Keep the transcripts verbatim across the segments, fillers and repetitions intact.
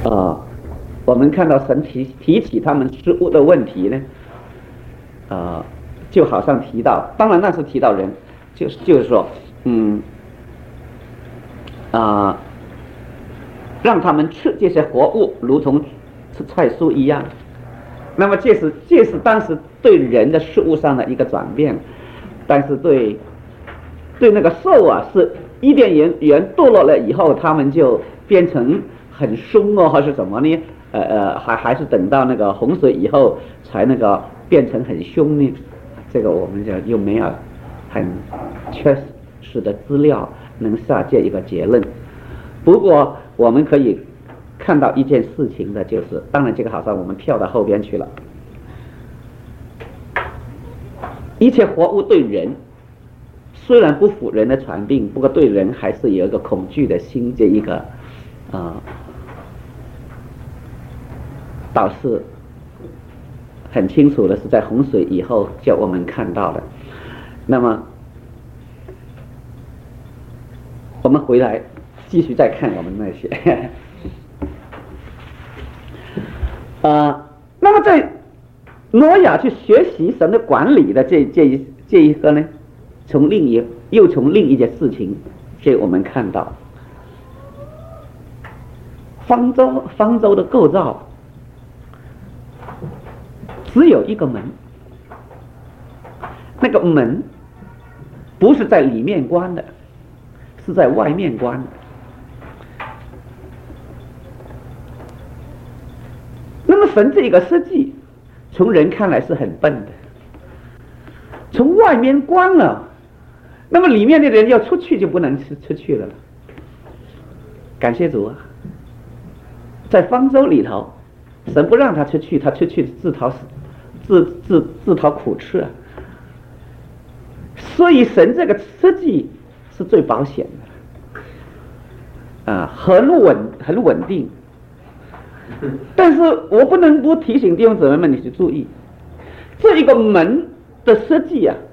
呃，我们看到神提提起他们失误的问题呢，呃，就好像提到，当然那是提到人，就是就是说，嗯，啊、呃，让他们吃这些活物，如同吃菜蔬一样。那么这是这是当时对人的事物上的一个转变，但是对对那个兽啊，是伊甸园园堕落了以后，他们就变成很凶哦，还是怎么呢？呃呃，还还是等到那个洪水以后才那个变成很凶呢？这个我们就又没有很确实的资料能下这一个结论。不过我们可以看到一件事情的就是，当然这个好像我们跳到后边去了。一切活物对人虽然不服人的传病，不过对人还是有一个恐惧的心，这一个啊、呃，倒是很清楚的是在洪水以后叫我们看到的。那么我们回来继续再看我们那些呃，那么在挪亚去学习神的管理的这这一这一个呢，从另一又从另一件事情，这我们看到方舟方舟的构造只有一个门，那个门不是在里面关的，是在外面关的。那么神这个设计从人看来是很笨的，从外面关了，那么里面的人要出去就不能出去了。感谢主啊，在方舟里头神不让他出去，他出去自讨自自自讨苦吃啊。所以神这个设计是最保险的啊，很稳很稳定。但是我不能不提醒弟兄姊妹们，你去注意这一个门的设计啊，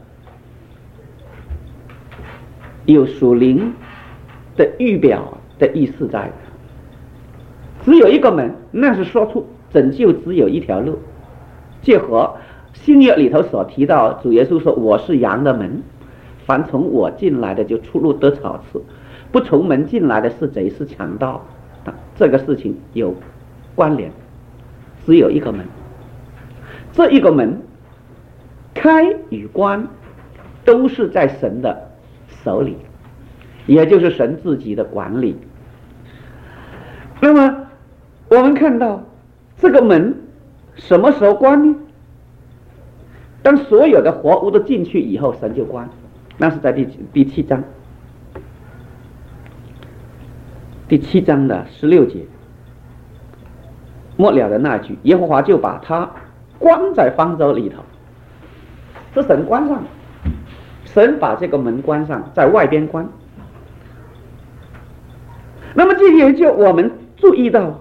有属灵的预表的意思在的。只有一个门，那是说出拯救只有一条路，结合新约里头所提到，主耶稣说我是羊的门，凡从我进来的就出入得草吃，不从门进来的是贼是强盗。这个事情有关联，只有一个门，这一个门开与关都是在神的手里，也就是神自己的管理。那么我们看到这个门什么时候关呢？当所有的活物都进去以后，神就关，那是在第第七章第七章的十六节末了的那句，耶和华就把他关在方舟里头，是神关上，神把这个门关上，在外边关。那么这也就我们注意到，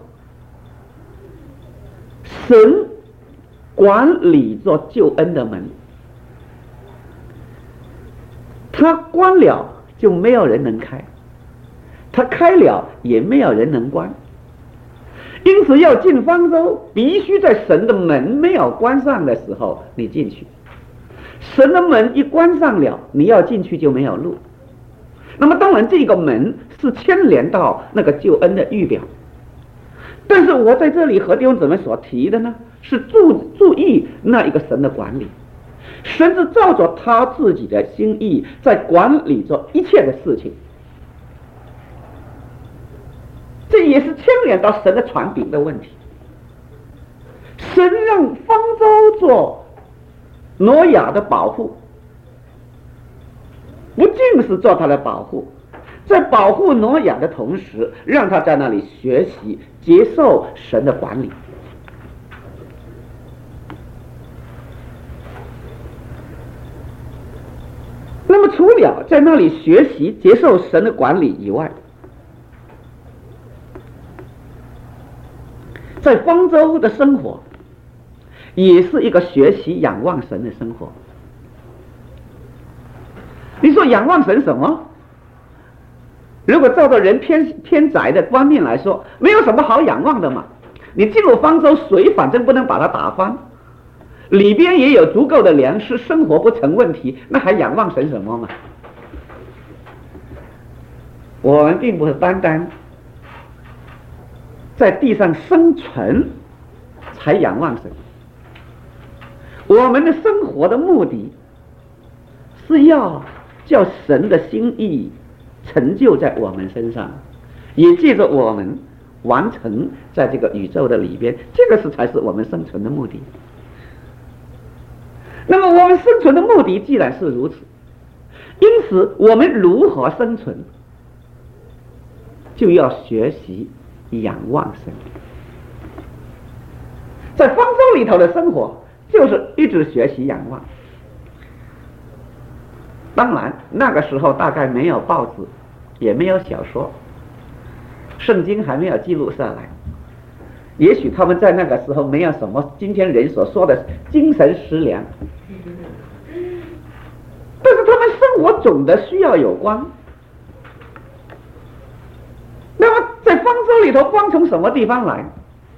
神管理着救恩的门，他关了就没有人能开，他开了也没有人能关。因此要进方舟，必须在神的门没有关上的时候你进去，神的门一关上了，你要进去就没有路。那么当然这个门是牵连到那个救恩的预表，但是我在这里和弟兄姊妹所提的呢，是注注意那一个神的管理，神是照着他自己的心意在管理着一切的事情，这也是牵连到神的传饼的问题。神让方舟做挪亚的保护，不仅是做他的保护，在保护挪亚的同时，让他在那里学习接受神的管理。那么除了在那里学习接受神的管理以外，在方舟的生活也是一个学习仰望神的生活。你说仰望神什么？ 如果照着人偏偏窄的观念来说，没有什么好仰望的嘛。你进入方舟，水反正不能把它打翻，里边也有足够的粮食，生活不成问题，那还仰望神什么嘛？我们并不是单单在地上生存才仰望神，我们的生活的目的是要叫神的心意成就在我们身上，也借着我们完成在这个宇宙的里边，这个是才是我们生存的目的。那么我们生存的目的既然是如此，因此我们如何生存，就要学习仰望神。在方舟里头的生活就是一直学习仰望。当然那个时候大概没有报纸，也没有小说，圣经还没有记录下来，也许他们在那个时候没有什么今天人所说的精神食粮，但是他们生活总的需要有光。那么在方舟里头，光从什么地方来？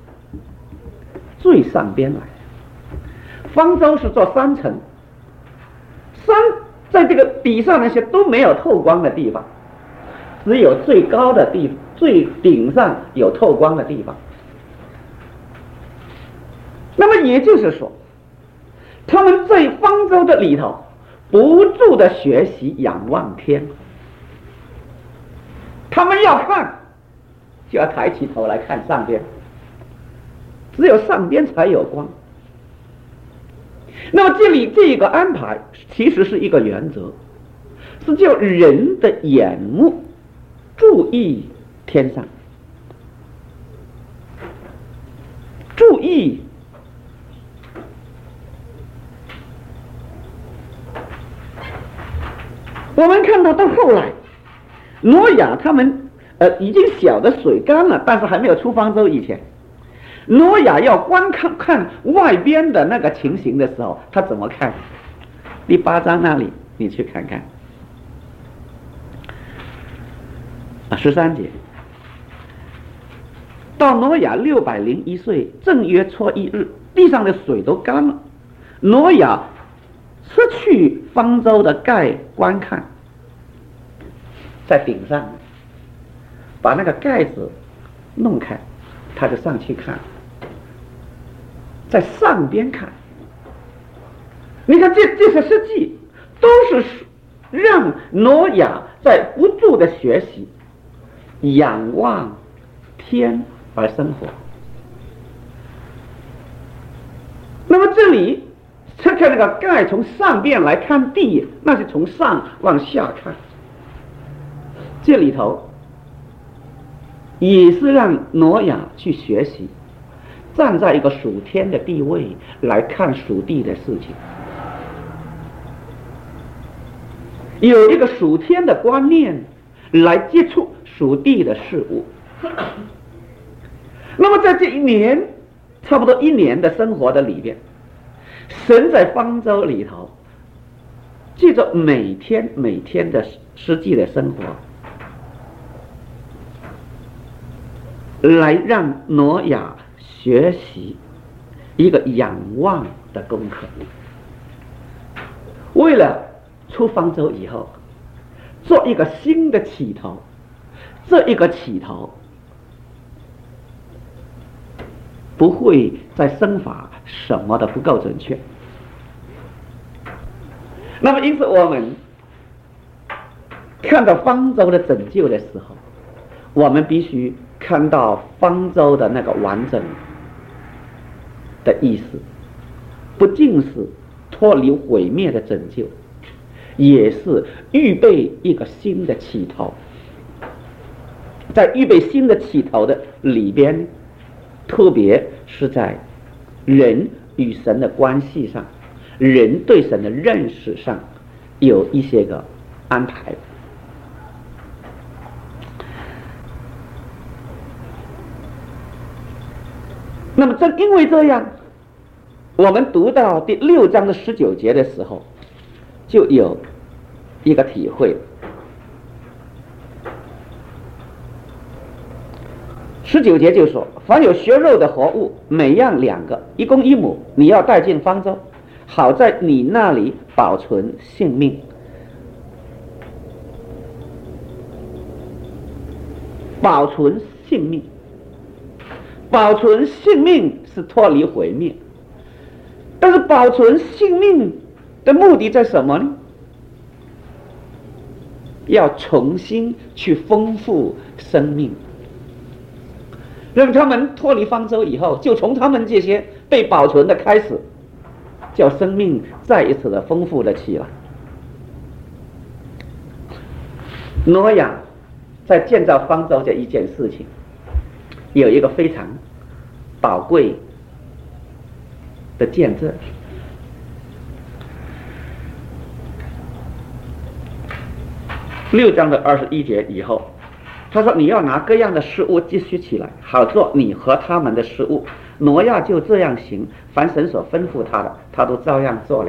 最上边来。方舟是做三层，三在这个底上那些都没有透光的地方，只有最高的地方，最顶上有透光的地方。那么也就是说，他们在方舟的里头不住的学习仰望天，他们要看就要抬起头来看上边，只有上边才有光。那么这里这个安排其实是一个原则，是叫人的眼目注意天上，注意我们看到到后来挪亚他们呃已经小的水干了，但是还没有出方舟以前，挪亚要观看看外边的那个情形的时候，他怎么看？第八章那里你去看看啊，十三节，到挪亚六百零一岁正月初一日，地上的水都干了，挪亚失去方舟的盖观看，在顶上把那个盖子弄开，他就上去看，在上边看。你看这这些实际都是让挪亚在不住的学习仰望天而生活。那么这里看看那个盖从上边来看地，那是从上往下看，这里头也是让挪亚去学习站在一个属天的地位来看属地的事情，有一个属天的观念来接触属地的事物。那么在这一年差不多一年的生活的里边，神在方舟里头借着每天每天的实际的生活来让挪亚学习一个仰望的功课。为了出方舟以后做一个新的起头，这一个起头不会在生法什么的不够准确。那么因此我们看到方舟的拯救的时候，我们必须看到方舟的那个完整的意思，不仅是脱离毁灭的拯救，也是预备一个新的起头。在预备新的起头的里边，特别是在人与神的关系上，人对神的认识上有一些个安排。那么正因为这样，我们读到第六章的十九节的时候，就有一个体会。 十九节就说：凡有血肉的活物，每样两个，一公一母，你要带进方舟，好在你那里保存性命。保存性命，保存性命是脱离毁灭，但是保存性命的目的在什么呢？要重新去丰富生命，让他们脱离方舟以后，就从他们这些被保存的开始，叫生命再一次的丰富了起来。挪亚在建造方舟这一件事情，有一个非常宝贵的见证。六章的二十一节以后，他说：“你要拿各样的食物积蓄起来，好做你和他们的食物。”挪亚就这样行，凡神所吩咐他的，他都照样做了。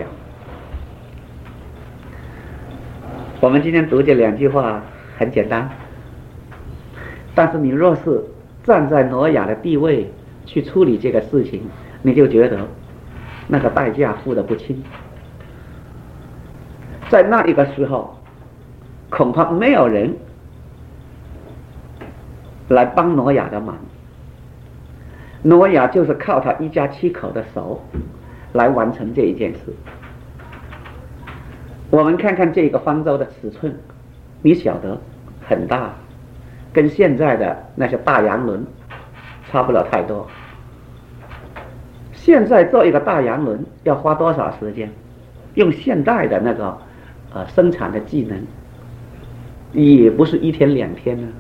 我们今天读这两句话很简单，但是你若是站在挪亚的地位去处理这个事情，你就觉得那个代价付得不轻。在那一个时候，恐怕没有人来帮挪亚的忙，挪亚就是靠他一家七口的手来完成这一件事。我们看看这个方舟的尺寸，你晓得很大，跟现在的那些大洋轮差不了太多。现在做一个大洋轮要花多少时间？用现代的那个呃生产的技能，也不是一天两天呢，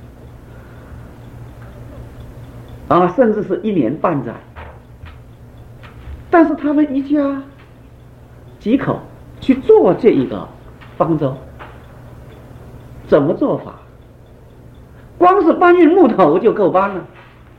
啊，甚至是一年半载。但是他们一家几口去做这一个方舟，怎么做法？光是搬运木头就够搬了，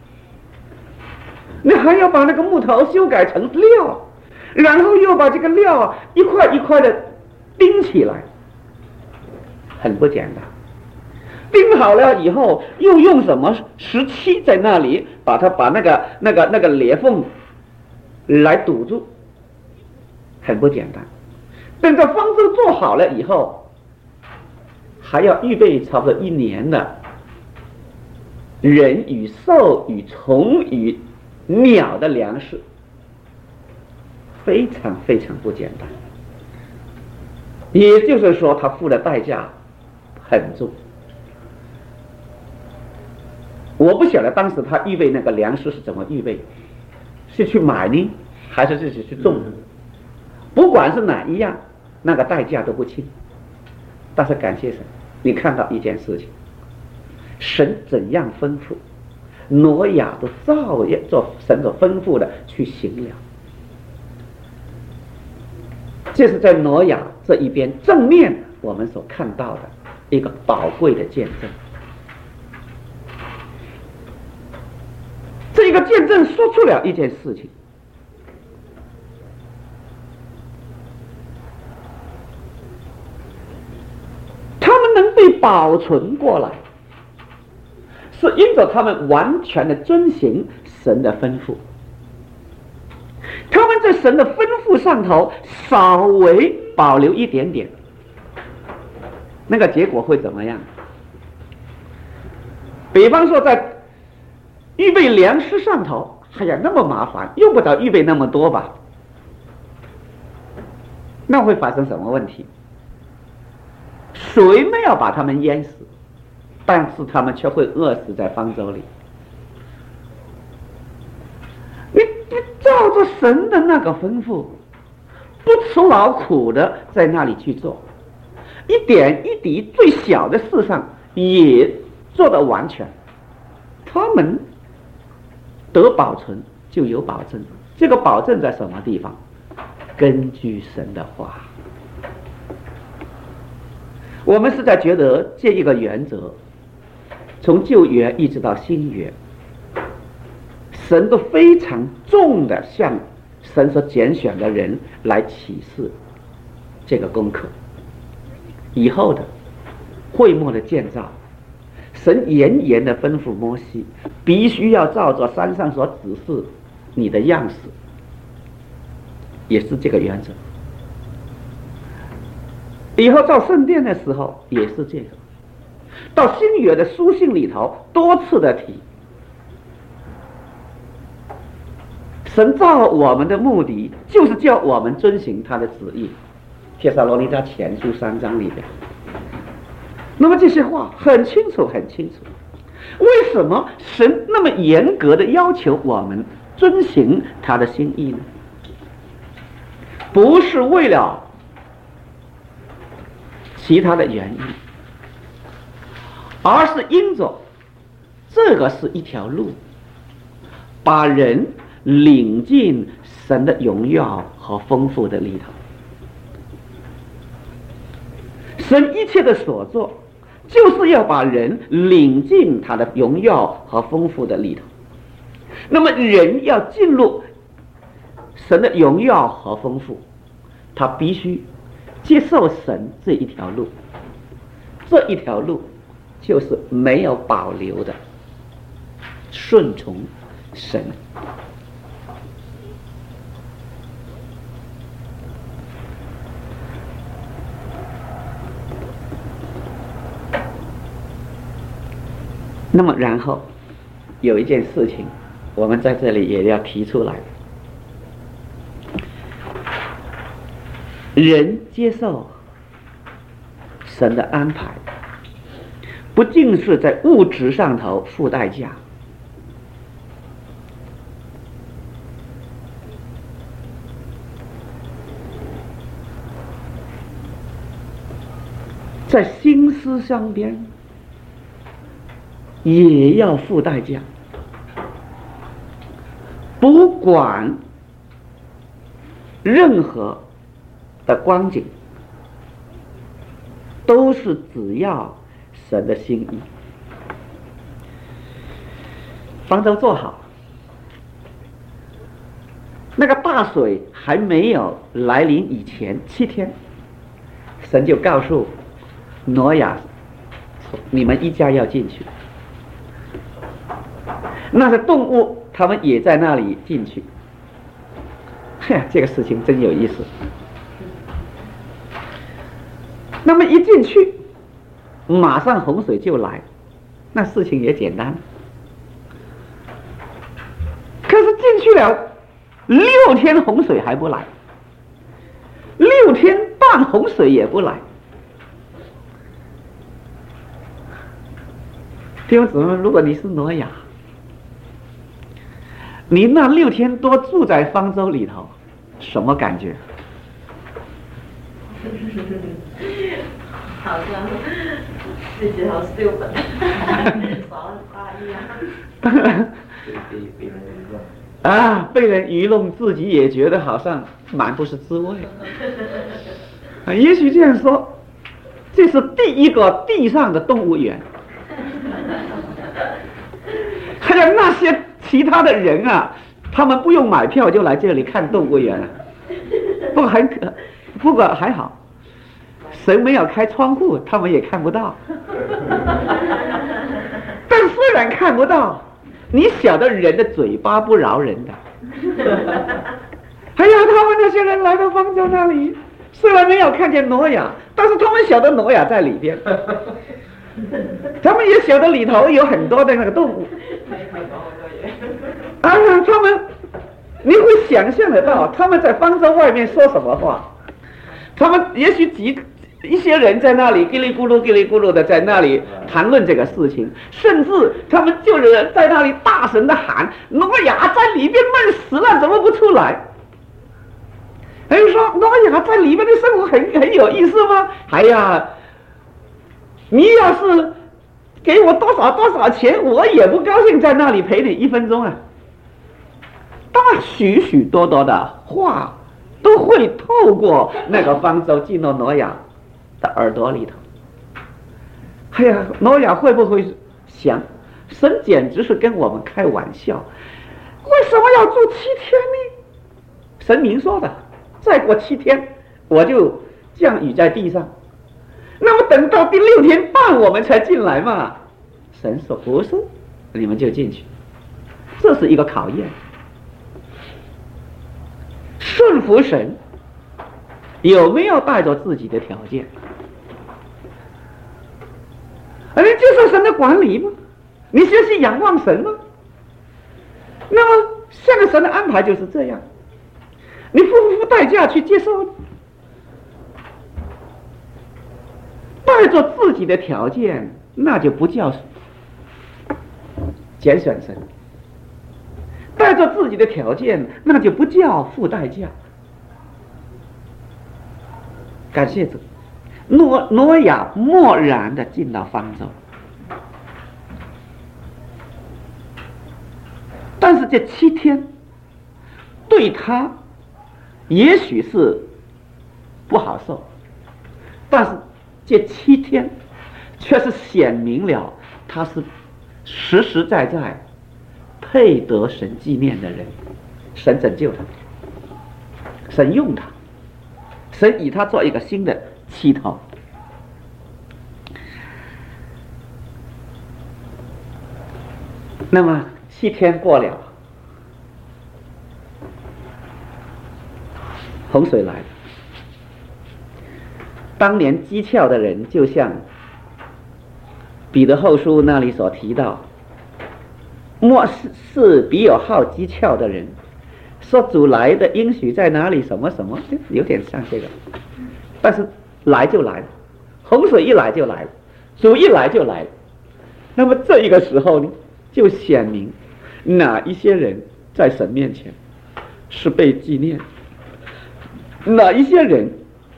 你还要把那个木头修改成料，然后又把这个料啊一块一块的钉起来，很不简单。钉好了以后，又用什么石漆在那里把它把那个那个那个裂缝来堵住，很不简单。等到方舟做好了以后，还要预备差不多一年的人与兽与虫与鸟的粮食，非常非常不简单。也就是说，他付的代价很重。我不晓得当时他预备那个粮食是怎么预备，是去买呢，还是自己去种？不管是哪一样，那个代价都不轻。但是感谢神，你看到一件事情，神怎样吩咐，挪亚都照样做神所吩咐的去行了。这是在挪亚这一边正面我们所看到的一个宝贵的见证。这个见证说出了一件事情，他们能被保存过来，是因着他们完全的遵行神的吩咐。他们在神的吩咐上头稍微保留一点点，那个结果会怎么样？比方说在预备粮食上头，哎呀，那么麻烦，用不着预备那么多吧？那会发生什么问题？水没有把他们淹死，但是他们却会饿死在方舟里。你不照着神的那个吩咐，不辞劳苦的在那里去做，一点一滴最小的事上也做得完全，他们得保存就有保证。这个保证在什么地方？根据神的话。我们实在觉得这一个原则，从旧约一直到新约，神都非常重的向神所拣选的人来启示这个功课。以后的会幕的建造， 神严严的吩咐摩西，必须要照着山上所指示你的样式，也是这个原则。以后造圣殿的时候也是这个，到新约的书信里头多次的提，神造我们的目的就是叫我们遵行他的旨意。帖撒罗尼迦前书三章里边，那么这些话很清楚很清楚。为什么神那么严格的要求我们遵行他的心意呢？不是为了其他的原因，而是因着这个是一条路，把人领进神的荣耀和丰富的里头。神一切的所做，就是要把人领进他的荣耀和丰富的里头。那么人要进入神的荣耀和丰富，他必须接受神这一条路，这一条路就是没有保留的顺从神。那么然后有一件事情我们在这里也要提出来，人接受神的安排，不仅是在物质上头付代价，在心思上边也要付代价。不管任何的光景，都是只要神的心意。方舟做好，那个大水还没有来临以前七天，神就告诉挪亚，你们一家要进去。那些动物他们也在那里进去。这个事情真有意思。那么一进去马上洪水就来，那事情也简单。可是进去了六天洪水还不来，六天半洪水也不来。弟兄姊妹，如果你是挪亚，你那六天多住在方舟里头，什么感觉？ 好像自己好 stupid， 少了大意啊。 啊，被人愚弄，自己也觉得好像蛮不是滋味。啊，也许这样说，这是第一个地上的动物园。还有那些其他的人啊，他们不用买票就来这里看动物园了。不过很可，不过还好，神没有开窗户，他们也看不到。但虽然看不到，你晓得人的嘴巴不饶人的。哎呀，他们那些人来到方舟那里，虽然没有看见挪亚，但是他们晓得挪亚在里边。他们也晓得里头有很多的那个动物。啊，他们，你会想象得到他们在方舟外面说什么话。他们也许几一些人在那里叽里咕噜叽里咕噜的在那里谈论这个事情，甚至他们就是在那里大声的喊：挪亚在里边闷死了，怎么不出来？还有说挪亚在里面的生活很很有意思吗？哎呀，你要是给我多少多少钱，我也不高兴在那里陪你一分钟啊。当然许许多多的话都会透过那个方舟进到挪亚的耳朵里头。哎呀，挪亚会不会想，神简直是跟我们开玩笑，为什么要住七天呢？神明说的，再过七天我就降雨在地上，那么等到第六天半我们才进来嘛。 神说不是，你们就进去。这是一个考验。顺服神有没有带着自己的条件？而你接受神的管理吗？你学习仰望神吗？那么现在神的安排就是这样，你付不付代价去接受呢？带着自己的条件，那就不叫拣选神；带着自己的条件，那就不叫付代价。感谢主，挪挪亚默然的进到方舟，但是这七天对他也许是不好受，但是这七天却是显明了他是实实在在配得神纪念的人。神拯救他，神用他，神以他做一个新的起头。那么七天过了，洪水来了。当年讥诮的人，就像彼得后书那里所提到，末世是比有好讥诮的人，说主来的应许在哪里？什么什么，有点像这个。但是来就来了，洪水一来就来了，主一来就来了。那么这一个时候呢，就显明哪一些人在神面前是被纪念，哪一些人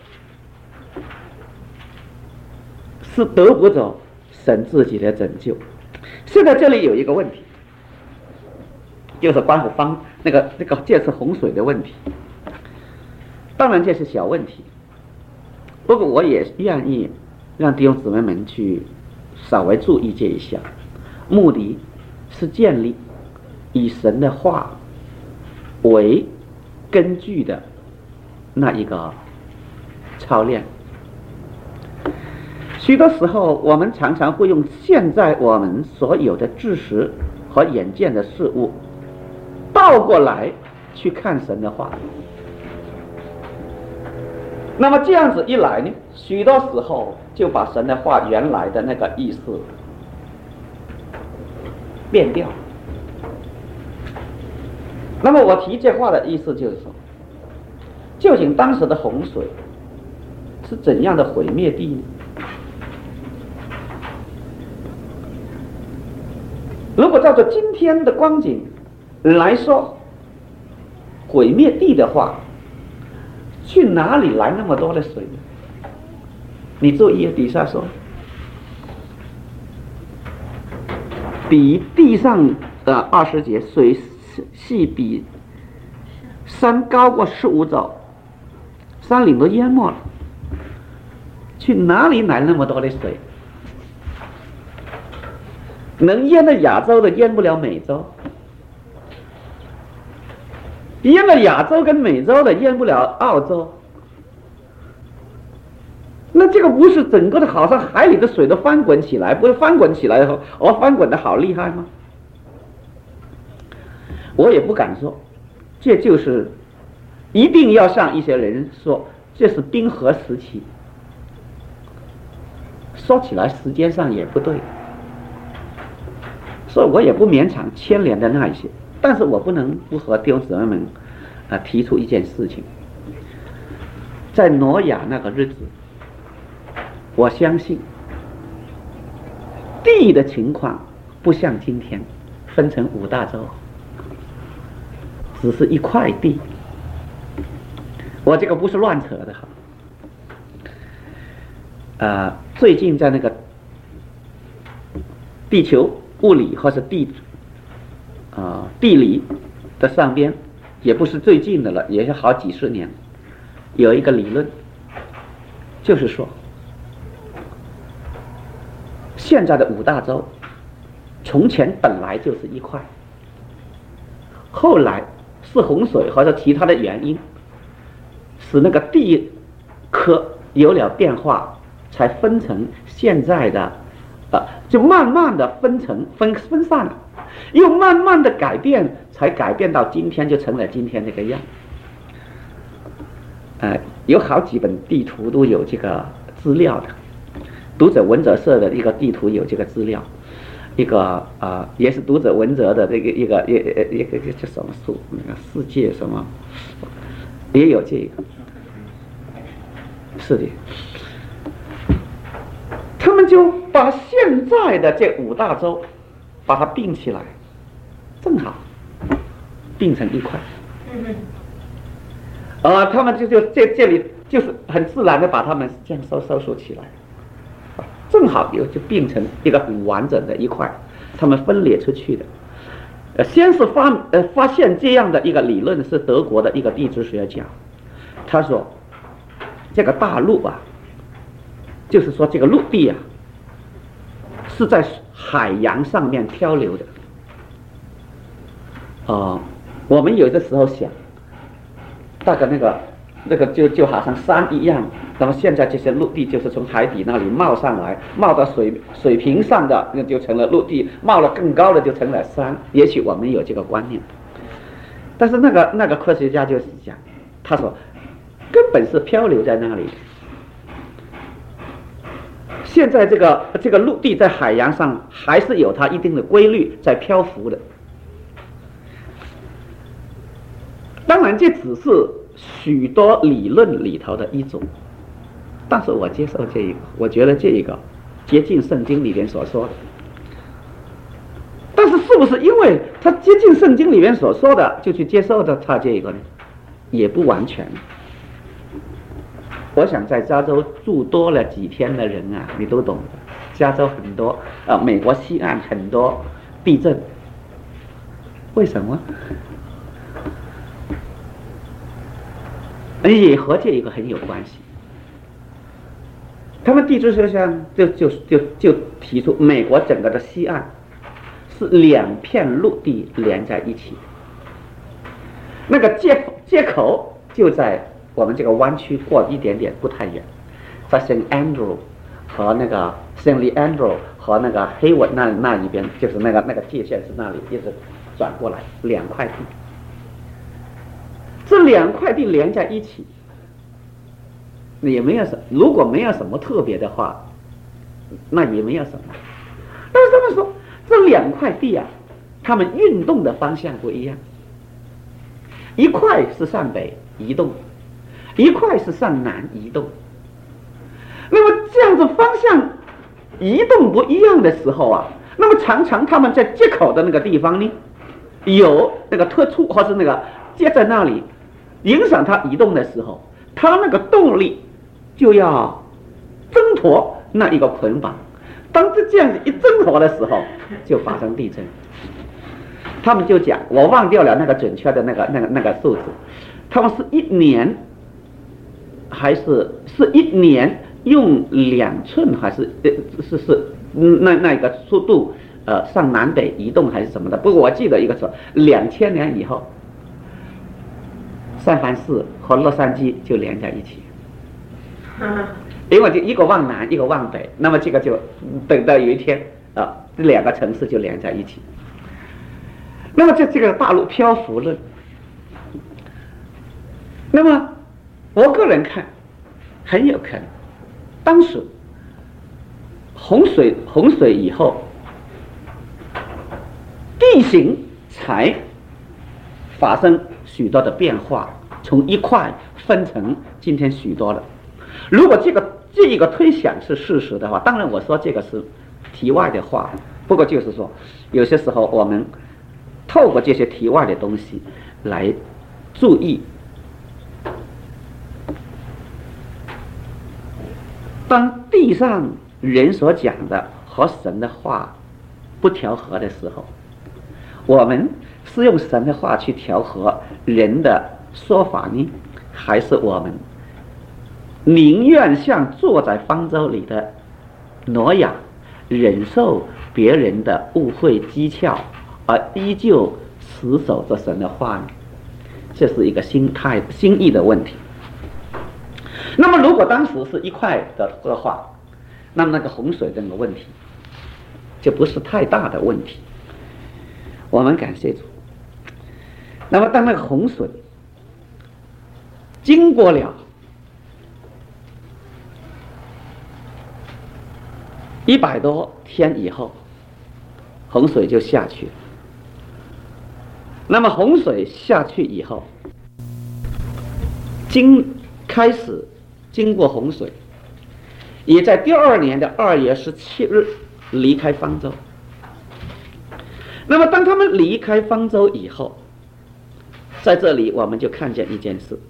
是得不着神自己的拯救。现在这里有一个问题，就是关乎方那个那个这次洪水的问题。当然这是小问题，不过我也愿意让弟兄姊妹们去稍微注意这一项，目的是建立以神的话为根据的那一个操练。许多时候我们常常会用现在我们所有的知识和眼见的事物倒过来去看神的话，那么这样子一来呢，许多时候就把神的话原来的那个意思变掉。那么我提这话的意思就是说，究竟当时的洪水是怎样的毁灭地呢？如果照着今天的光景来说，毁灭地的话，去哪里来那么多的水呢？你注意底下说，比地上的二十节，水系比山高过十五肘，山岭都淹没了，去哪里来那么多的水？能淹了亚洲的淹不了美洲，淹了亚洲跟美洲的淹不了澳洲。那这个不是整个的好像海里的水都翻滚起来，不是翻滚起来后哦，翻滚的好厉害吗？我也不敢说，这就是一定要像一些人说这是冰河时期，说起来时间上也不对，所以我也不勉强牵连的那一些。但是我不能不和弟兄姊妹们啊提出一件事情，在挪亚那个日子，我相信地的情况不像今天分成五大洲，只是一块地。我这个不是乱扯的哈。呃，最近在那个地球物理或是地啊、呃、地理的上边，也不是最近的了，也是好几十年，有一个理论，就是说，现在的五大洲，从前本来就是一块，后来是洪水或者其他的原因，使那个地壳有了变化，才分成现在的啊，就慢慢的分成分分散了，又慢慢的改变，才改变到今天就成了今天这个样。呃，有好几本地图都有这个资料的，读者文哲社的一个地图有这个资料，一个啊、呃、也是读者文哲的这个一个一一个一个叫什么书，那个世界什么也有这个，是的。他们就把现在的这五大洲把它并起来，正好并成一块。啊，他们就就这这里就是很自然的把他们这样收收束起来，正好就就并成一个很完整的一块，他们分裂出去的。呃，先是发呃发现这样的一个理论是德国的一个地质学家，他说这个大陆啊，就是说这个陆地啊是在海洋上面漂流的。啊、呃，我们有的时候想。大概那个那个就就好像山一样，那么现在这些陆地就是从海底那里冒上来，冒到水水平上的那就成了陆地，冒了更高的就成了山。也许我们有这个观念，但是那个那个科学家就是讲，他说根本是漂流在那里。现在这个这个陆地在海洋上还是有它一定的规律在漂浮的。当然，这只是许多理论里头的一种，但是我接受这一个，我觉得这一个接近圣经里面所说的。但是，是不是因为他接近圣经里面所说的，就去接受的他这一个呢？也不完全。我想在加州住多了几天的人啊，你都懂的。加州很多，呃，美国西岸很多地震，为什么？也和这一个很有关系。他们地质学家就就就就提出，美国整个的西岸是两片陆地连在一起，那个接接口就在我们这个湾区过一点点不太远，在 Saint Andrew 和那个 Saint Leandro 和那个 Hayward 那那一边，就是那个那个界限是那里一直转过来两块地。这两块地连在一起，也没有什，如果没有什么特别的话，那也没有什么。但是他们说，这两块地啊，他们运动的方向不一样，一块是向北移动，一块是向南移动。那么这样子方向移动不一样的时候啊，那么常常他们在接口的那个地方呢，有那个突出或是那个接在那里。影响它移动的时候，它那个动力就要挣脱那一个捆绑。当这这样子一挣脱的时候，就发生地震。他们就讲，我忘掉了那个准确的那个那个那个数字，他们是一年还是是一年用两寸还是呃是是那那个速度呃上南北移动还是什么的？不过我记得一个说，两千年以后。三藩市和洛杉矶就连在一起，因为就一个往南，一个往北，那么这个就等到有一天啊，这两个城市就连在一起。那么这这个大陆漂浮论，那么我个人看很有可能，当时洪水洪水以后，地形才发生许多的变化。从一块分成今天许多的，如果这个这一个推想是事实的话，当然我说这个是题外的话，不过就是说，有些时候我们透过这些题外的东西来注意，当地上人所讲的和神的话不调和的时候，我们是用神的话去调和人的说法呢，还是我们宁愿像坐在方舟里的挪亚，忍受别人的误会讥诮，而依旧持守着神的话呢？这是一个心态心意的问题。那么如果当时是一块的的话，那么那个洪水这个问题这不是太大的问题。我们感谢主。那么当那个洪水经过了一百多天以后，洪水就下去了。那么洪水下去以后，经开始经过洪水，也在第二年的二月十七日离开方舟。那么当他们离开方舟以后，在这里我们就看见一件事。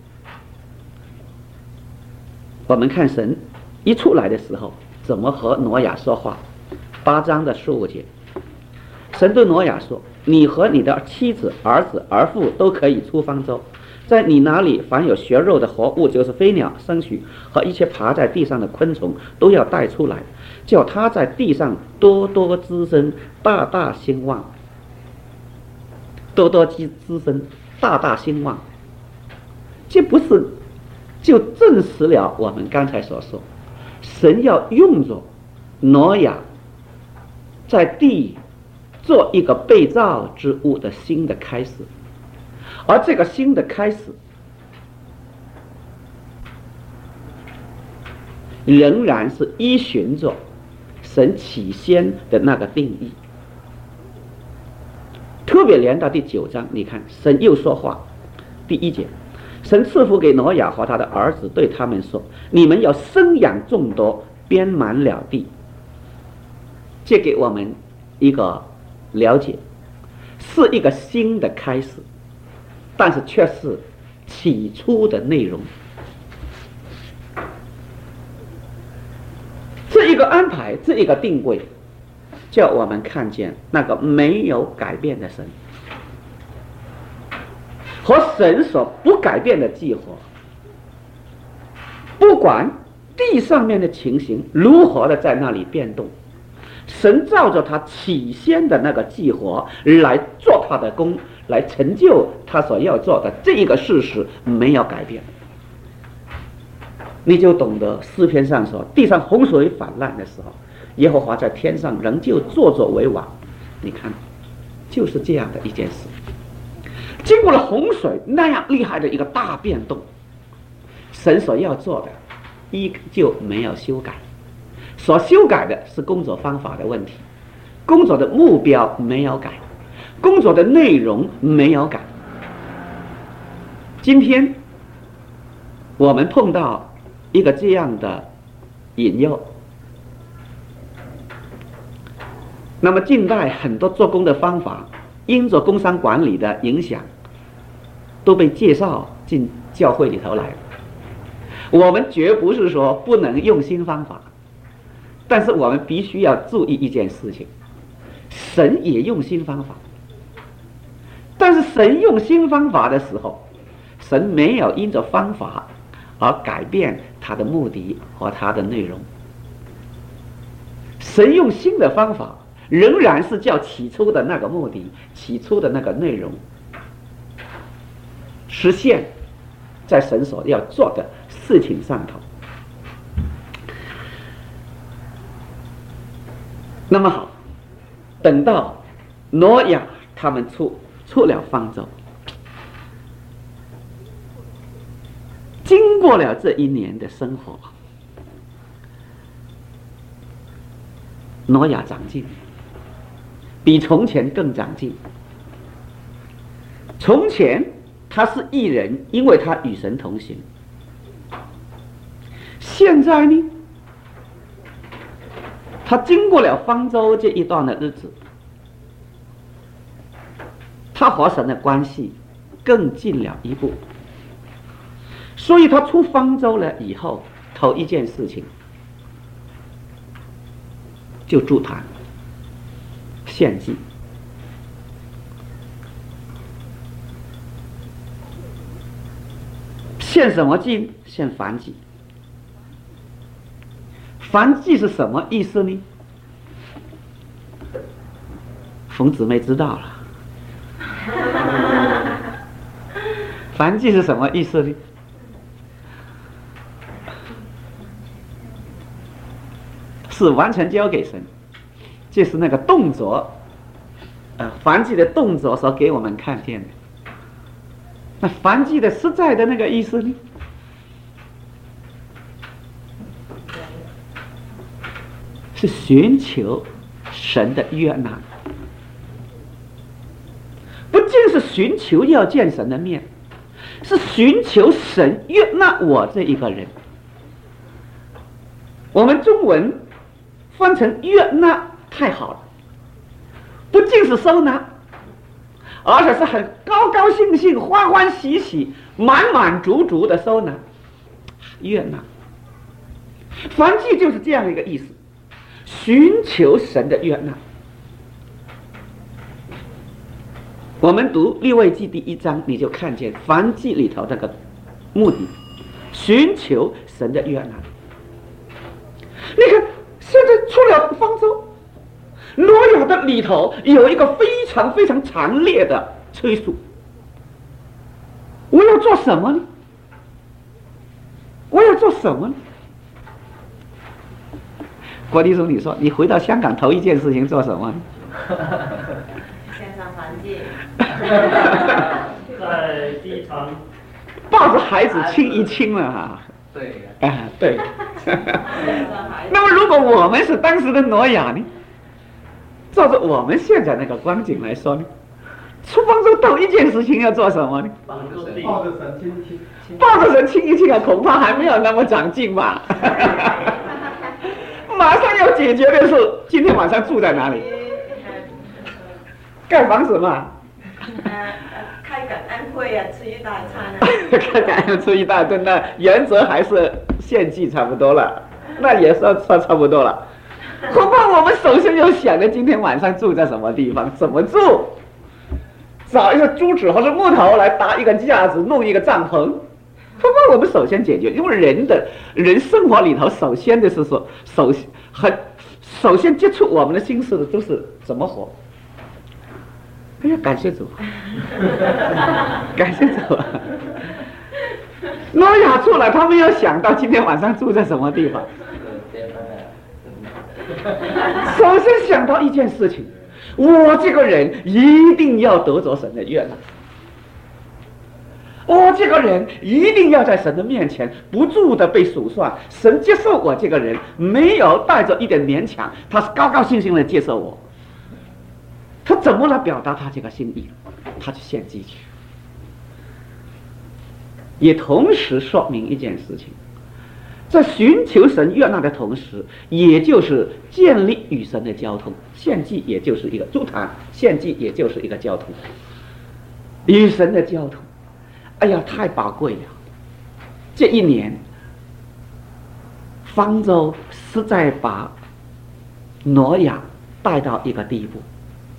我们看神一出来的时候怎么和挪亚说话。八章的十五节，神对挪亚说：你和你的妻子、儿子、儿妇都可以出方舟，在你那里凡有血肉的活物，就是飞鸟、牲畜和一切爬在地上的昆虫，都要带出来，叫它在地上多多滋生，大大兴旺。多多滋生，大大兴旺。这不是就证实了我们刚才所说，神要用着挪亚在地做一个被造之物的新的开始，而这个新的开始仍然是依循着神起先的那个定义。特别连到第九章，你看神又说话。第一节，神赐福给挪亚和他的儿子，对他们说：你们要生养众多，遍满了地。这给我们一个了解，是一个新的开始，但是却是起初的内容。这一个安排，这一个定位，叫我们看见那个没有改变的神和神所不改变的计划。不管地上面的情形如何的在那里变动，神照着他起先的那个计划来做他的工，来成就他所要做的，这一个事实没有改变。你就懂得诗篇上说，地上洪水泛滥的时候，耶和华在天上仍旧坐着为王。你看，就是这样的一件事。经过了洪水那样厉害的一个大变动，神所要做的依旧没有修改，所修改的是工作方法的问题，工作的目标没有改，工作的内容没有改。今天我们碰到一个这样的引诱，那么近代很多做工的方法因着工商管理的影响都被介绍进教会里头来了。我们绝不是说不能用新方法，但是我们必须要注意一件事情，神也用新方法，但是神用新方法的时候，神没有因着方法而改变他的目的和他的内容。神用新的方法仍然是叫起初的那个目的，起初的那个内容实现在神所要做的事情上头。那么好，等到挪亚他们出出了方舟，经过了这一年的生活，挪亚长进，比从前更长进。从前他是义人，因为他与神同行。现在呢，他经过了方舟这一段的日子，他和神的关系更近了一步。所以他出方舟了以后，头一件事情就筑坛献祭。献什么祭？献燔祭。燔祭是什么意思呢？冯姊妹知道了。燔祭是什么意思呢？是完全交给神， 就是那个动作，呃，梵记的动作所给我们看见的。那梵记的实在的那个意思呢？是寻求神的悦纳，不仅是寻求要见神的面，是寻求神悦纳我这一个人。我们中文翻成悦纳太好了，不仅是收纳，而且是很高高兴兴、欢欢喜喜、满满足足的收纳。悦纳，梵记就是这样一个意思，寻求神的悦纳。我们读利未记第一章，你就看见梵记里头这个目的，寻求神的悦纳。你看，现在出了方舟，挪亚的里头有一个非常非常强烈的催促，我要做什么呢？我要做什么呢？郭弟兄，你说你回到香港头一件事情做什么呢？ 线上环境。 在机场抱着孩子亲一亲了哈。 对。 啊，对。那么，如果我们是当时的挪亚呢？照着我们现在那个光景来说呢，出方舟头一件事情要做什么呢？ 抱着神亲亲。 抱着神亲一亲啊，恐怕还没有那么长进吧。马上要解决的是，今天晚上住在哪里？盖房子嘛。 开感恩会啊，吃一大餐啊。 开感恩吃一大顿，那原则还是献祭差不多了，那也算算差不多了。恐怕我们首先要想着今天晚上住在什么地方，怎么住？找一个竹子或者木头来搭一个架子，弄一个帐篷。恐怕我们首先解决，因为人的人生活里头，首先的是说，首很首先接触我们的心思的都是怎么活。哎呀，感谢主，感谢主。挪亚出来，他们要想到今天晚上住在什么地方。首先想到一件事情，我这个人一定要得着神的悦纳。我这个人一定要在神的面前不住的被数算，神接受我这个人，没有带着一点勉强，他是高高兴兴的接受我。他怎么来表达他这个心意？他去献祭去，也同时说明一件事情，在寻求神悦纳的同时，也就是建立与神的交通。献祭也就是一个筑坛，献祭也就是一个交通，与神的交通。哎呀，太宝贵了！这一年，方舟实在把挪亚带到一个地步。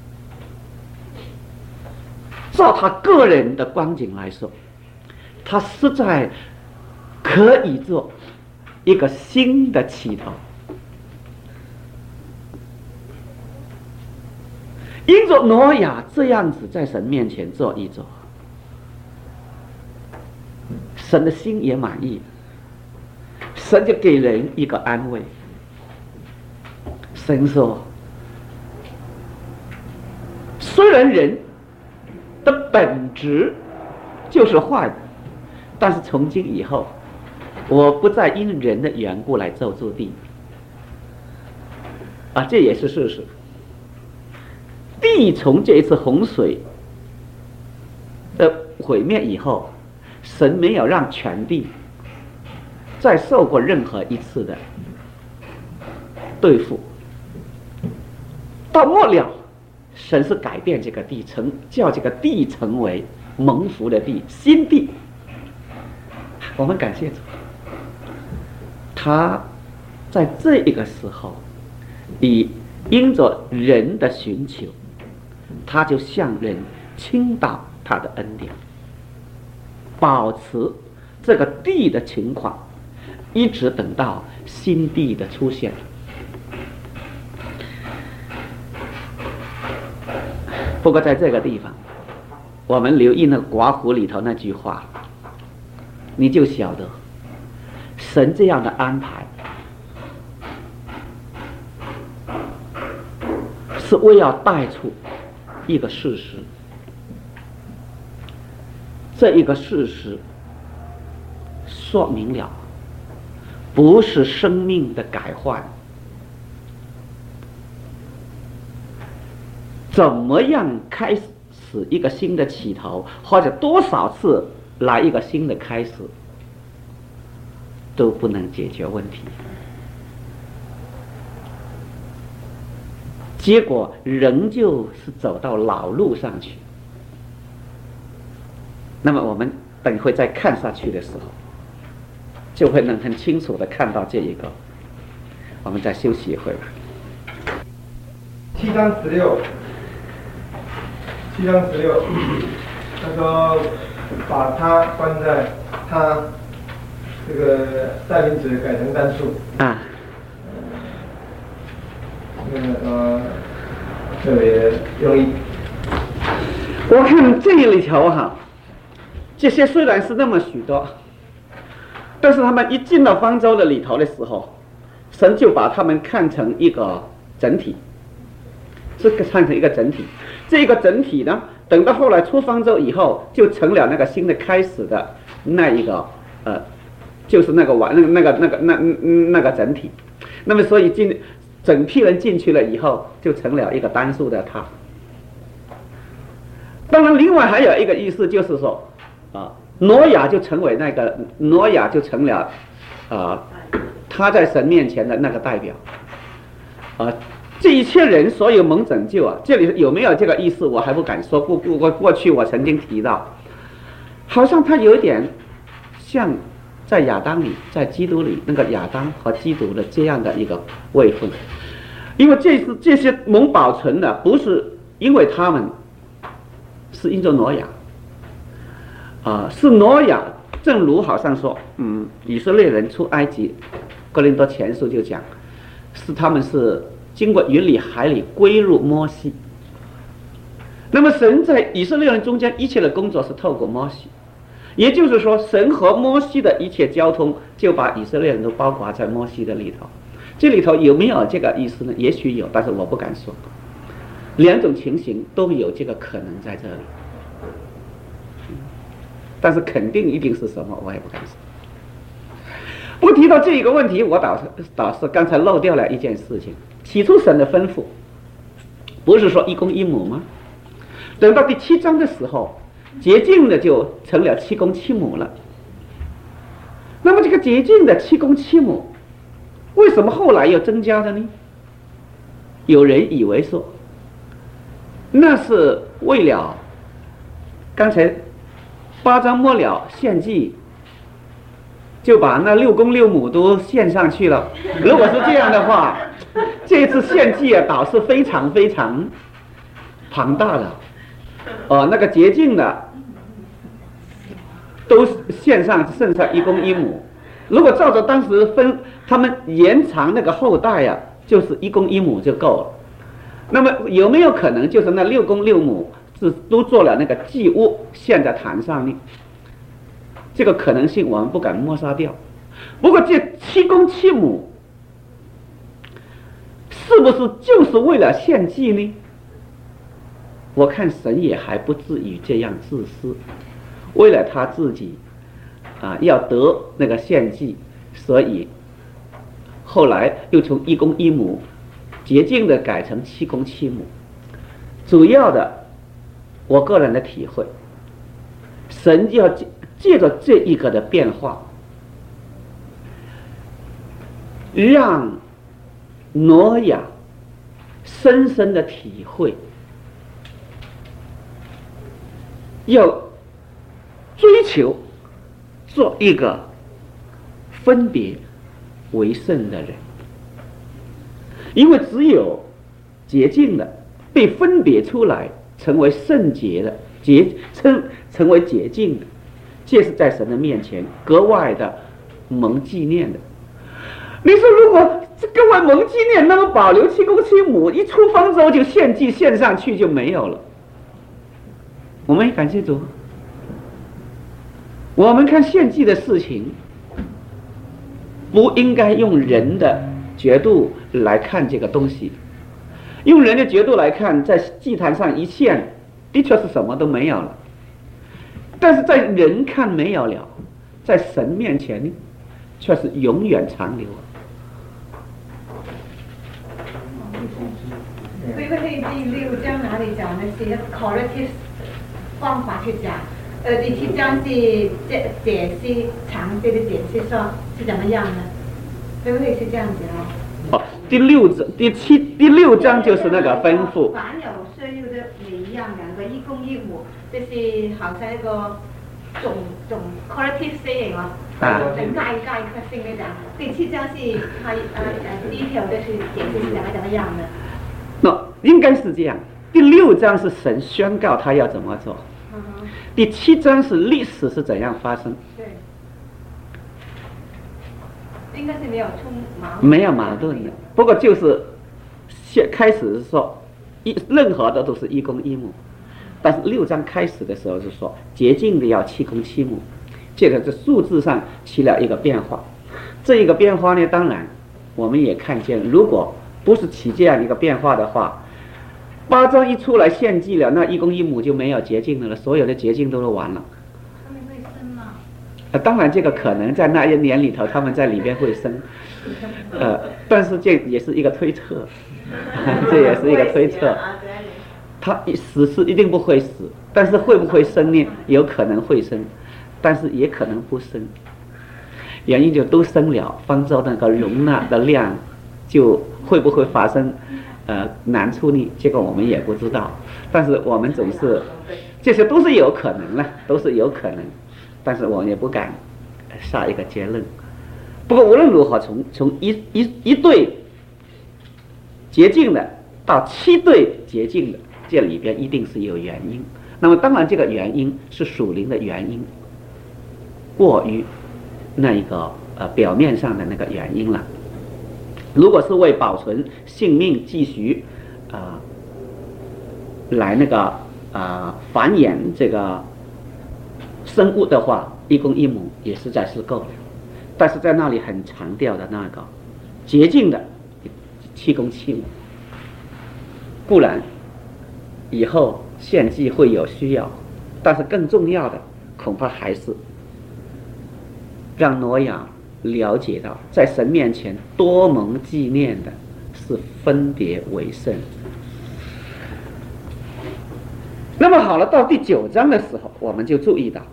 照他个人的光景来说，他实在可以做一个新的起头。因着挪亚这样子在神面前做一做，神的心也满意，神就给人一个安慰。神说，虽然人的本质就是坏的，但是从今以后，我不再因人的缘故来咒诅地。啊，这也是事实。地从这一次洪水的毁灭以后，神没有让全地再受过任何一次的对付。到末了，神是改变这个地，成叫这个地成为蒙福的地，新地。我们感谢主，他在这一个时候，以因着人的寻求，他就向人倾倒他的恩典，保持这个地的情况，一直等到新地的出现。不过在这个地方，我们留意那寡妇里头那句话，你就晓得神这样的安排是为要带出一个事实，这一个事实说明了，不是生命的改换，怎么样开始一个新的起头，或者多少次来一个新的开始，都不能解决问题。结果仍旧是走到老路上去。那么我们等会再看下去的时候，就会能很清楚的看到这一个。我们再休息一会吧。 七章十六，七章十六，他说把他关在他这个代名词改成单数啊。 那个呃，特别容易。 我看这里头哈，这些虽然是那么许多，但是他们一进到方舟的里头的时候，神就把他们看成一个整体，是看成一个整体。这个整体呢，等到后来出方舟以后，就成了那个新的开始的那一个呃，就是那个完那个那个那个那那个整体。那么所以进。整批人进去了以后，就成了一个单数的他。当然，另外还有一个意思就是说，啊，挪亚就成为那个挪亚就成了，啊，他在神面前的那个代表。啊，这一切人所有蒙拯救啊，这里有没有这个意思，我还不敢说。过过过去我曾经提到，好像他有点像在亚当里，在基督里，那个亚当和基督的这样的一个位分。因为这是这些蒙保存的，不是因为他们，是因着挪亚，啊、呃，是挪亚。正如好像说，嗯，以色列人出埃及，哥林多前书就讲，是他们是经过云里海里归入摩西。那么神在以色列人中间一切的工作是透过摩西，也就是说，神和摩西的一切交通就把以色列人都包括在摩西的里头。这里头有没有这个意思呢？也许有，但是我不敢说。两种情形都有这个可能在这里，但是肯定一定是什么，我也不敢说。不过提到这一个问题，我倒是倒是刚才漏掉了一件事情。起初神的吩咐，不是说一公一母吗？等到第七章的时候，洁净的就成了七公七母了。那么这个洁净的七公七母，为什么后来又增加的呢？有人以为说，那是为了刚才八章末了献祭，就把那六公六母都献上去了。如果是这样的话，这次献祭啊，倒是非常非常庞大的。哦、呃，那个洁净的都献上，剩下一公一母。如果照着当时分，他们延长那个后代啊，就是一公一母就够了。那么有没有可能就是那六公六母是都做了那个祭物献在坛上呢？这个可能性我们不敢抹杀掉。不过这七公七母是不是就是为了献祭呢？我看神也还不至于这样自私，为了他自己啊要得那个献祭，所以后来又从一公一母洁净的改成七公七母。主要的，我个人的体会，神要借借着这一个的变化，让挪亚深深的体会，要追求做一个分别为圣的人。因为只有洁净的被分别出来，成为圣洁的，洁称成为洁净的，这是在神的面前格外的蒙纪念的。你说如果格外蒙纪念，那么保留七公七母，一出方舟就献祭献上去就没有了。我们也感谢主。我们看献祭的事情，不应该用人的角度来看这个东西， 用人的角度来看，在祭坛上一献，的确是什么都没有了。但是在人看没有了，在神面前呢，却是永远长留。 所以会第六章哪里讲呢？是 corrective 方法去讲。呃，第七章是解解析常识的解释说是怎么样的，会不会是这样子哦？ 哦，第六章、第七、第六章就是那个吩咐。 凡有摄入的每一样，两个一公一母，这是好像一个总总 corrective saying 哦， 啊， 整概概括性的讲。第七章是它呃呃 detail 的是解释是怎么怎么样的。 那应该是这样。第六章是神宣告他要怎么做。第七章是历史是怎样发生？ 对，应该是没有冲矛盾， 没有矛盾的。不过就是先开始是说一任何的都是一公一母，但是六章开始的时候是说洁净的要七公七母，这个在数字上起了一个变化。这一个变化呢，当然我们也看见，如果不是起这样一个变化的话，八章一出来献祭了，那一公一母就没有洁净的了，所有的洁净都是完了。 他们会生吗？ 呃，当然这个可能在那一年里头，他们在里边会生，呃，但是这也是一个推测，这也是一个推测。他死是一定不会死，但是会不会生呢？有可能会生，但是也可能不生。原因就都生了，方舟那个容纳的量就会不会发生？呃，难处呢，这个我们也不知道，但是我们总是，这些都是有可能的，都是有可能，但是我们也不敢下一个结论。不过无论如何，从从一一一对洁净的到七对洁净的，这里边一定是有原因。那么当然，这个原因是属灵的原因，过于那一个呃表面上的那个原因了。如果是为保存性命继续啊、呃、来那个啊、呃、繁衍这个生物的话，一公一母也实在是够了。但是在那里很强调的那个洁净的七公七母，固然以后献祭会有需要，但是更重要的恐怕还是让挪亚了解到，在神面前多蒙纪念的是分别为圣。那么好了，到第九章的时候，我们就注意到，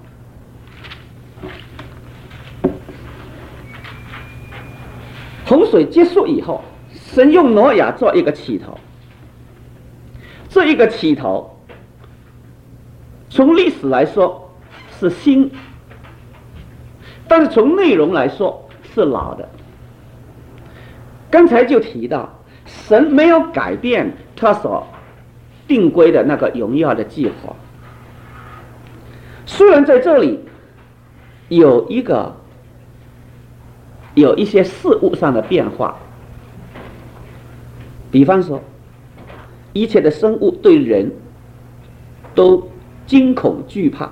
洪水结束以后，神用挪亚做一个起头。这一个起头，从历史来说是新，但是从内容来说是老的。刚才就提到，神没有改变他所定规的那个荣耀的计划。虽然在这里有一个有一些事物上的变化，比方说，一切的生物对人都惊恐惧怕。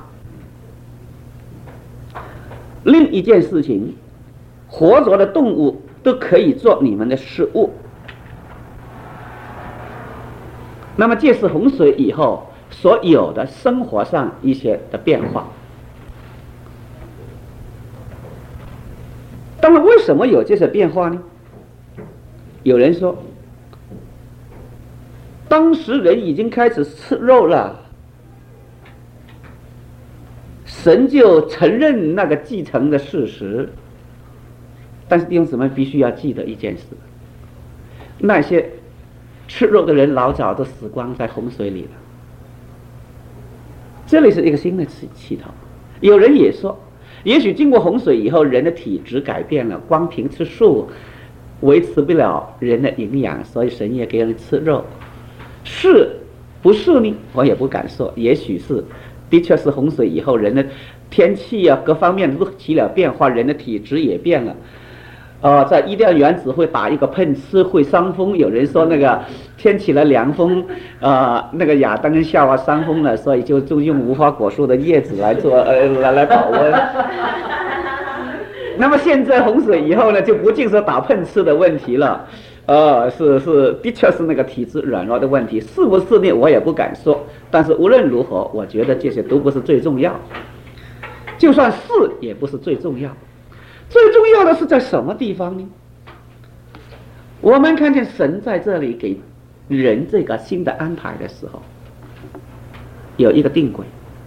另一件事情，活着的动物都可以做你们的食物。那么这是洪水以后所有的生活上一些的变化。那么为什么有这些变化呢？有人说，当时人已经开始吃肉了，神就承认那个继承的事实。但是弟兄姊妹必须要记得一件事，那些吃肉的人老早都死光在洪水里了。这里是一个新的起头。有人也说，也许经过洪水以后，人的体质改变了，光凭吃素维持不了人的营养，所以神也给人吃肉。是不是呢？我也不敢说，也许是，的确是洪水以后人的天气啊各方面都起了变化，人的体质也变了。呃，在伊甸园只会打一个喷嚏，会伤风。有人说那个天起了凉风，呃，那个亚当跟夏娃伤风了，所以就就用无花果树的叶子来做呃来来保温。 那么现在洪水以后呢，就不仅是打喷嚏的问题了，呃，是是，的确是那个体质软弱的问题，是不是呢？我也不敢说。但是无论如何，我觉得这些都不是最重要，就算是也不是最重要。最重要的是在什么地方呢？我们看见神在这里给人这个新的安排的时候，有一个定规：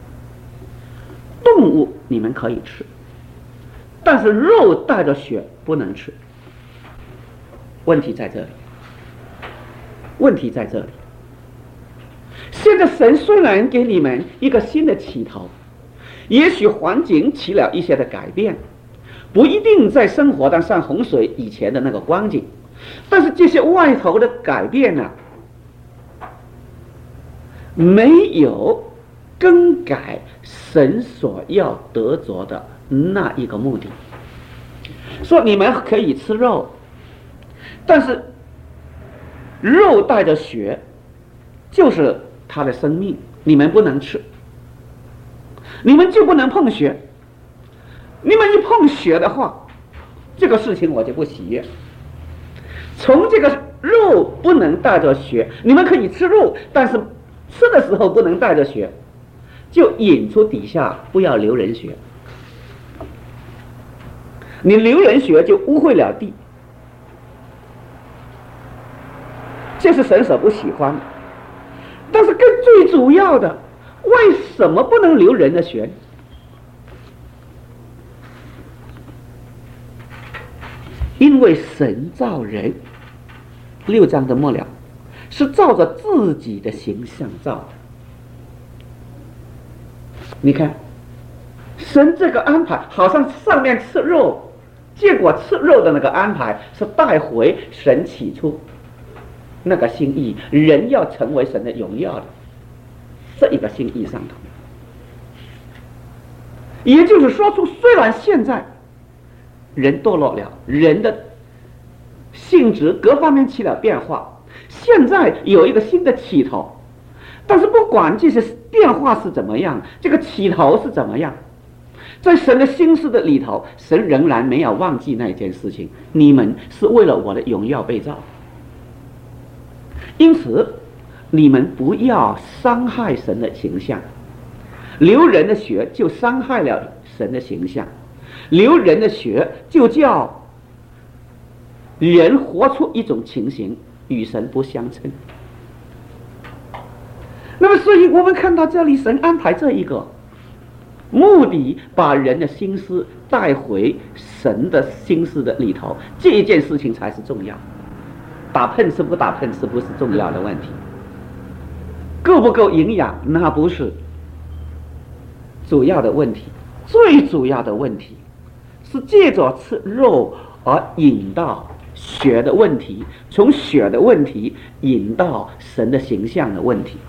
动物你们可以吃，但是肉带着血不能吃。问题在这里，问题在这里。现在神虽然给你们一个新的起头，也许环境起了一些的改变，不一定在生活当上洪水以前的那个光景，但是这些外头的改变呢、啊，没有更改神所要得着的那一个目的。说你们可以吃肉，但是肉带着血就是他的生命，你们不能吃，你们就不能碰血。你们一碰血的话，这个事情我就不喜悦。从这个肉不能带着血，你们可以吃肉，但是吃的时候不能带着血，就引出底下不要流人血。你流人血就污秽了地，这是神所不喜欢的。但是更最主要的，为什么不能流人的血？因为神造人，六章的末了，是照着自己的形象造的。你看，神这个安排好像上面吃肉，结果吃肉的那个安排是带回神起初那个心意，人要成为神的荣耀的这一个心意上头。也就是说出，虽然现在人堕落了，人的性质各方面起了变化，现在有一个新的起头，但是不管这些变化是怎么样，这个起头是怎么样，在神的心思的里头，神仍然没有忘记那件事情，你们是为了我的荣耀被造。因此你们不要伤害神的形象，流人的血就伤害了神的形象，流人的血就叫人活出一种情形与神不相称。那么所以我们看到这里神安排这一个目的，把人的心思带回神的心思的里头，这一件事情才是重要。打喷嚏不打喷嚏不是重要的问题，够不够营养那不是主要的问题，最主要的问题是借着吃肉而引到血的问题，从血的问题引到神的形象的问题。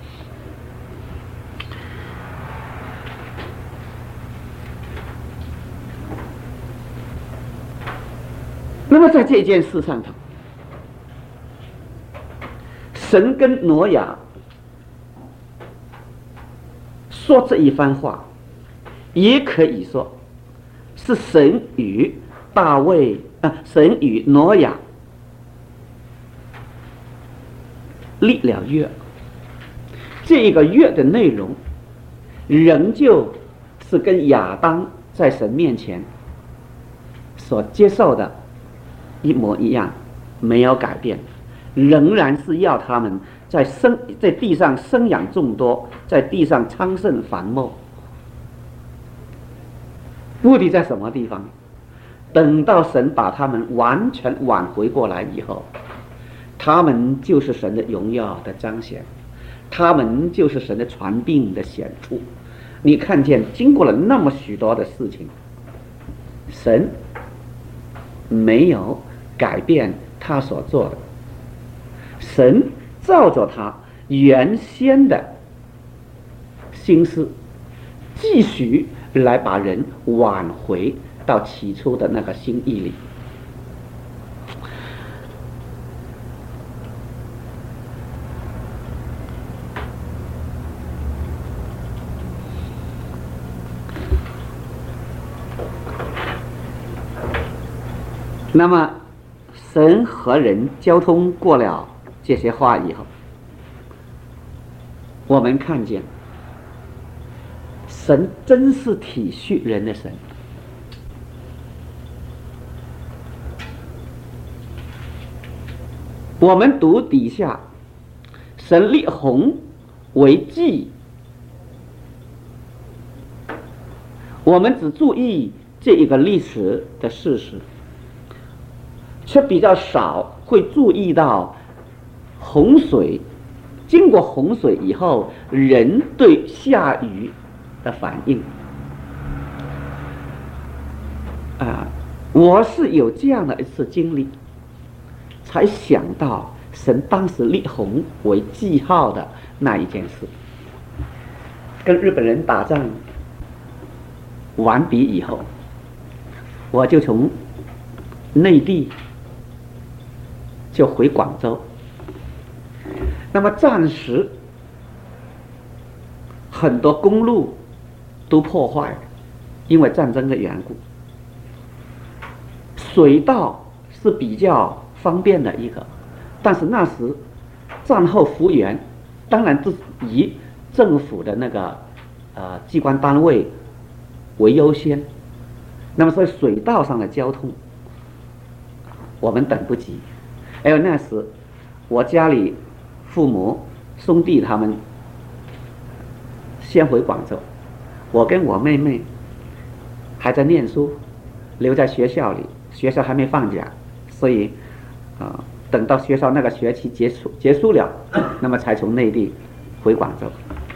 那么在这件事上头，神跟挪亚说这一番话，也可以说是神与大卫啊，神与挪亚立了约。这一个约的内容，仍旧是跟亚当在神面前所接受的一模一样，没有改变。仍然是要他们在生在地上生养众多，在地上昌盛繁茂。目的在什么地方？等到神把他们完全挽回过来以后，他们就是神的荣耀的彰显，他们就是神的传病的显出。你看见经过了那么许多的事情，神没有改变他所做的，神照着他原先的心思，继续来把人挽回到起初的那个心意里。 那么神和人交通过了这些话以后，我们看见神真是体恤人的神。我们读底下，神立红为祭，我们只注意这一个历史的事实，却比较少会注意到洪水，经过洪水以后，人对下雨的反应。啊，我是有这样的一次经历，才想到神当时立红为记号的那一件事。跟日本人打仗完毕以后，我就从内地就回广州。那么暂时很多公路都破坏了，因为战争的缘故。水道是比较方便的一个，但是那时战后复原，当然是以政府的那个呃机关单位为优先。那么所以水道上的交通我们等不及。还有那时我家里父母兄弟他们先回广州，我跟我妹妹还在念书，留在学校里，学校还没放假，所以啊、呃，等到学校那个学期结束结束了，那么才从内地回广州。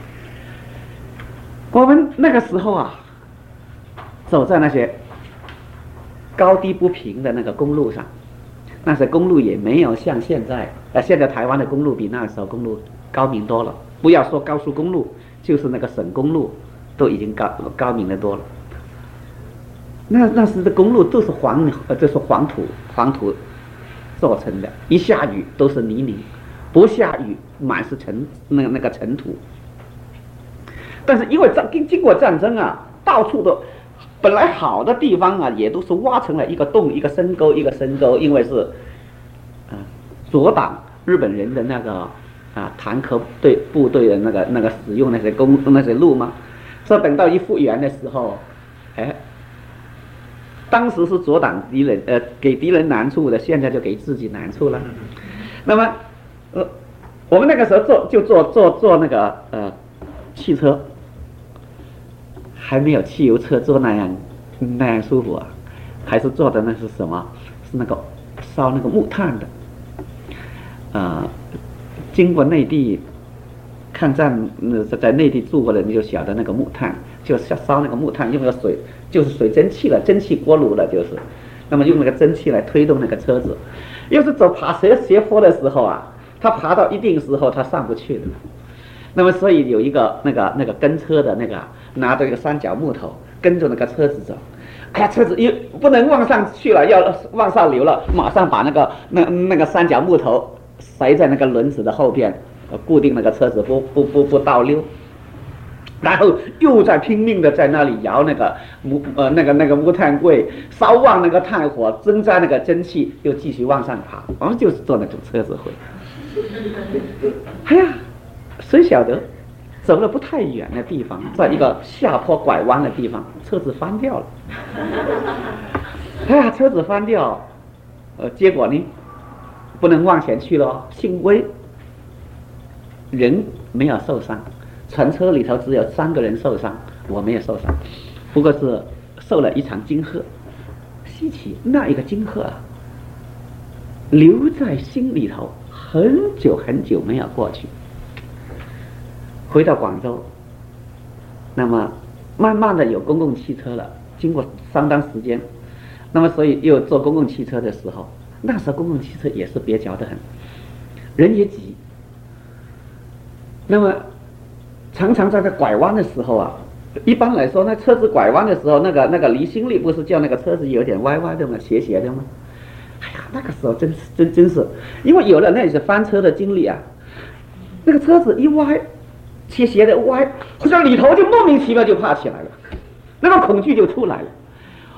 我们那个时候啊，走在那些高低不平的那个公路上，那些公路也没有像现在，呃，现在台湾的公路比那时候公路高明多了。不要说高速公路，就是那个省公路都已经高高明的多了。那那时的公路都是黄，呃，就是黄土黄土做成的，一下雨都是泥泞，不下雨满是尘那个那个尘土。但是因为战经经过战争啊，到处都本来好的地方啊，也都是挖成了一个洞，一个深沟，一个深沟，因为是啊阻挡日本人的那个啊坦克队部队的那个那个使用那些公那些路嘛。所以等到一复原的时候，哎。当时是阻挡敌人，呃，给敌人难处的，现在就给自己难处了。那么，呃，我们那个时候坐就坐坐坐那个呃汽车，还没有汽油车坐那样那样舒服啊，还是坐的那是什么？是那个烧那个木炭的。呃，经过内地抗战，呃，在内地住过的你就晓得那个木炭，就是烧那个木炭，用那个水。就是水蒸气了，蒸汽锅炉了，就是，那么用那个蒸汽来推动那个车子。要是走爬斜斜坡的时候啊，它爬到一定时候它上不去的。那么所以有一个那个那个跟车的那个拿着一个三角木头跟着那个车子走，哎呀，车子又不能往上去了，要往上流了，马上把那个那那个三角木头塞在那个轮子的后边，固定那个车子不不不不倒溜。然后又在拼命的在那里摇那个木呃那个那个木炭柜，烧旺那个炭火，增加那个蒸汽，又继续往上爬。我们就是坐那种车子回。哎呀，谁晓得走了不太远的地方，在一个下坡拐弯的地方，车子翻掉了。哎呀，车子翻掉，呃，结果呢，不能往前去了，幸亏人没有受伤。全车里头只有三个人受伤，我没有受伤，不过是受了一场惊吓。稀奇，那一个惊吓啊，留在心里头很久很久没有过去。回到广州，那么慢慢的有公共汽车了，经过相当时间，那么所以又坐公共汽车的时候，那时候公共汽车也是蹩脚得很，人也挤，那么常常在这拐弯的时候啊，一般来说，那车子拐弯的时候，那个那个离心力不是叫那个车子有点歪歪的吗？斜斜的吗？哎呀，那个时候真真真是，因为有了那些翻车的经历啊，那个车子一歪，斜斜的歪，好像里头就莫名其妙就怕起来了，那个恐惧就出来了。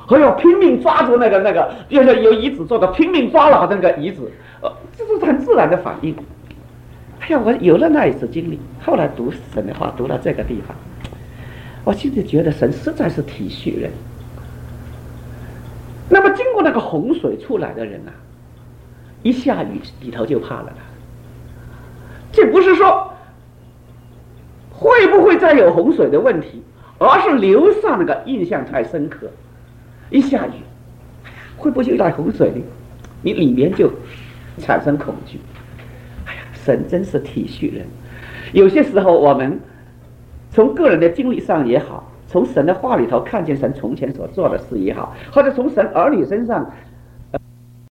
哎呦，拼命抓住那个那个，就是有椅子坐的，拼命抓牢那个椅子，呃，这是很自然的反应。哎呀，我有了那一次经历，后来读神的话，读到这个地方，我心里觉得神实在是体恤人。那么经过那个洪水出来的人啊，一下雨里头就怕了啦。这不是说会不会再有洪水的问题，而是留下那个印象太深刻。一下雨，会不会又来洪水呢？你里面就产生恐惧。哎呀，神真是体恤人。有些时候我们从个人的经历上也好，从神的话里头看见神从前所做的事也好，或者从神儿女身上